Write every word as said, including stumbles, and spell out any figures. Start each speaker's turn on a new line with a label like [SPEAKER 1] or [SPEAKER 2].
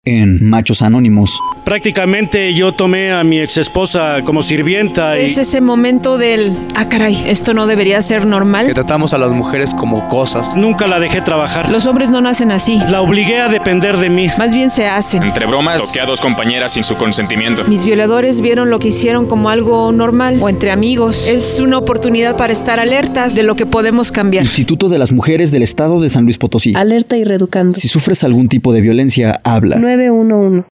[SPEAKER 1] en Machos Anónimos.
[SPEAKER 2] Prácticamente yo tomé a mi exesposa como sirvienta y...
[SPEAKER 3] Es ese momento del, ah caray, esto no debería ser normal.
[SPEAKER 4] Que tratamos a las mujeres como cosas.
[SPEAKER 2] Nunca la dejé trabajar.
[SPEAKER 3] Los hombres no nacen así.
[SPEAKER 2] La obligué a depender de mí.
[SPEAKER 3] Más bien se hacen.
[SPEAKER 5] Entre bromas, toqué a dos compañeras sin su consentimiento.
[SPEAKER 3] Mis violadores vieron lo que hicieron como algo normal o entre amigos. Es una oportunidad para estar alertas de lo que podemos cambiar.
[SPEAKER 1] Instituto de las Mujeres del Estado de San Luis Potosí.
[SPEAKER 6] Alerta y reeducando.
[SPEAKER 1] Si sufres algún tipo de violencia, habla.
[SPEAKER 6] nueve uno uno.